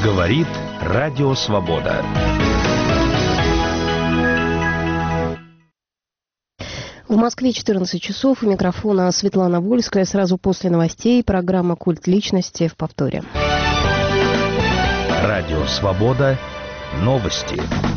Говорит Радио Свобода. В Москве 14 часов. У микрофона Светлана Вольская. Сразу после новостей программа «Культ личности» в повторе. Радио Свобода. Новости.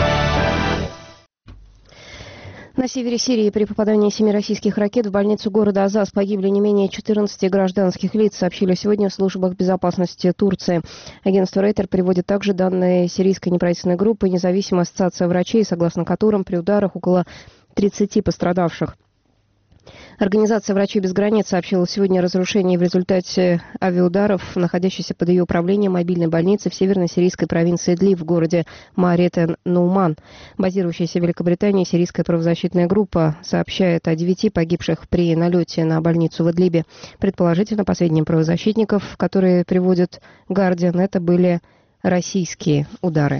На севере Сирии при попадании 7 российских ракет в больницу города Азаз погибли не менее 14 гражданских лиц, сообщили сегодня в службах безопасности Турции. Агентство Рейтер приводит также данные сирийской неправительственной группы «Независимая ассоциация врачей», согласно которым при ударах около 30 пострадавших. Организация «Врачи без границ» сообщила сегодня о разрушении в результате авиаударов, находящейся под ее управлением мобильной больницы в северно-сирийской провинции Идлиб в городе Маарет-эн-Нуман. Базирующаяся в Великобритании сирийская правозащитная группа сообщает о 9 погибших при налете на больницу в Идлибе. Предположительно, по сведениям правозащитников, которые приводит «Гардиан», это были российские удары.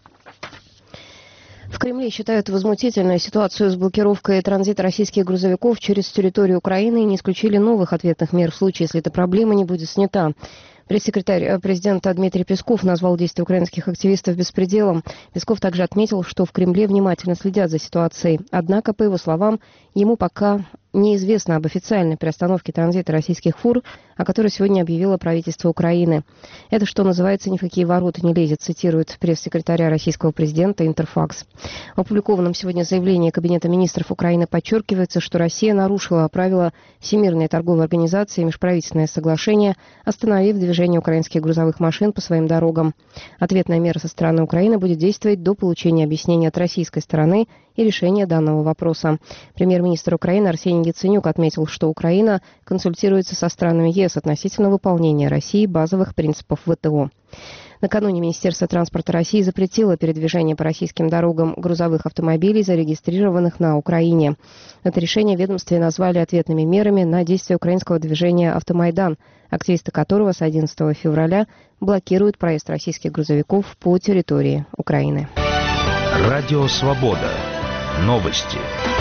В Кремле считают возмутительной ситуацию с блокировкой транзита российских грузовиков через территорию Украины и не исключили новых ответных мер в случае, если эта проблема не будет снята. Пресс-секретарь президента Дмитрий Песков назвал действия украинских активистов беспределом. Песков также отметил, что в Кремле внимательно следят за ситуацией. Однако, по его словам, ему пока неизвестно об официальной приостановке транзита российских фур, о которой сегодня объявило правительство Украины. Это, что называется, ни в какие ворота не лезет, цитирует пресс-секретаря российского президента Интерфакс. В опубликованном сегодня заявлении Кабинета министров Украины подчеркивается, что Россия нарушила правила Всемирной торговой организации и межправительственное соглашение, остановив движение украинских грузовых машин по своим дорогам. Ответная мера со стороны Украины будет действовать до получения объяснения от российской стороны и решения данного вопроса. Премьер-министр Украины Арсений Яценюк отметил, что Украина консультируется со странами ЕС относительно выполнения России базовых принципов ВТО. Накануне Министерство транспорта России запретило передвижение по российским дорогам грузовых автомобилей, зарегистрированных на Украине. Это решение в ведомстве назвали ответными мерами на действия украинского движения «Автомайдан», активисты которого с 11 февраля блокируют проезд российских грузовиков по территории Украины. Радио Свобода. Новости.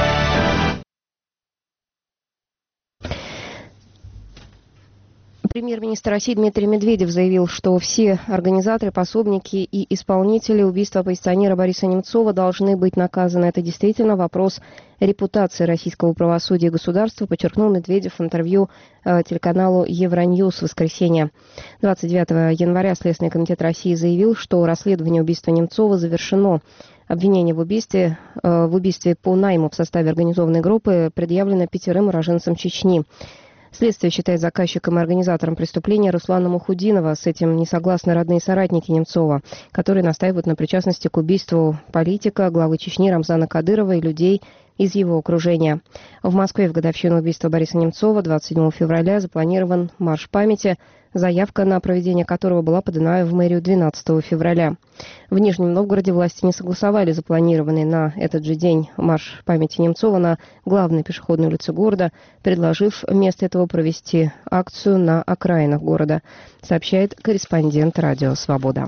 Премьер-министр России Дмитрий Медведев заявил, что все организаторы, пособники и исполнители убийства оппозиционера Бориса Немцова должны быть наказаны. Это действительно вопрос репутации российского правосудия и государства, подчеркнул Медведев в интервью телеканалу Евроньюз в воскресенье. 29 января Следственный комитет России заявил, что расследование убийства Немцова завершено. Обвинение в убийстве по найму в составе организованной группы предъявлено 5 уроженцам Чечни. Следствие считает заказчиком и организатором преступления Руслана Мухудинова. С этим не согласны родные соратники Немцова, которые настаивают на причастности к убийству политика, главы Чечни Рамзана Кадырова и людей из его окружения. В Москве в годовщину убийства Бориса Немцова 27 февраля запланирован марш памяти, заявка на проведение которого была подана в мэрию 12 февраля. В Нижнем Новгороде власти не согласовали запланированный на этот же день марш памяти Немцова на главной пешеходной улице города, предложив вместо этого провести акцию на окраинах города, сообщает корреспондент «Радио Свобода».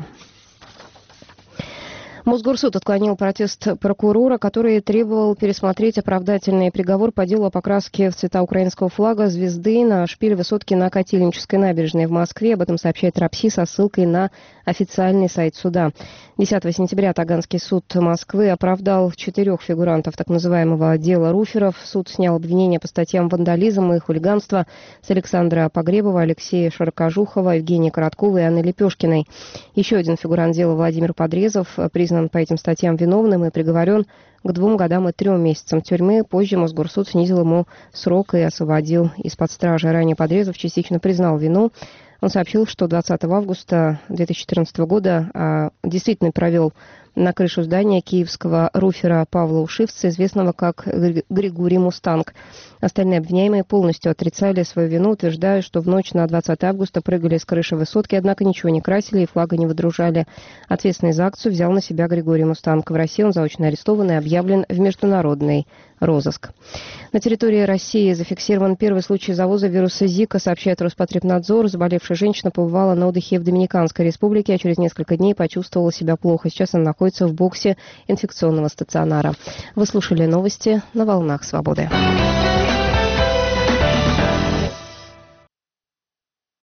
Мосгорсуд отклонил протест прокурора, который требовал пересмотреть оправдательный приговор по делу о покраске в цвета украинского флага звезды на шпиль высотки на Котельнической набережной в Москве. Об этом сообщает РАПСИ со ссылкой на официальный сайт суда. 10 сентября Таганский суд Москвы оправдал 4 фигурантов так называемого дела Руферов. Суд снял обвинения по статьям вандализм и хулиганство с Александра Погребова, Алексея Широкожухова, Евгения Короткова и Анны Лепешкиной. Еще один фигурант дела Владимир Подрезов признан по этим статьям виновным и приговорен к 2 годам и 3 месяцам тюрьмы. Позже Мосгорсуд снизил ему срок и освободил из-под стражи. Ранее Подрезов частично признал вину. Он сообщил, что 20 августа 2014 года действительно провел на крышу здания киевского руфера Павла Ушивца, известного как Григорий Мустанг. Остальные обвиняемые полностью отрицали свою вину, утверждая, что в ночь на 20 августа прыгали с крыши высотки, однако ничего не красили и флага не выдружали. Ответственность за акцию взял на себя Григорий Мустанг. В России он заочно арестован и объявлен в международный розыск. На территории России зафиксирован первый случай завоза вируса Зика, сообщает Роспотребнадзор. Заболевшая женщина побывала на отдыхе в Доминиканской республике, а через несколько дней почувствовала себя плохо. Сейчас она находится в боксе инфекционного стационара. Вы слушали новости на волнах Свободы.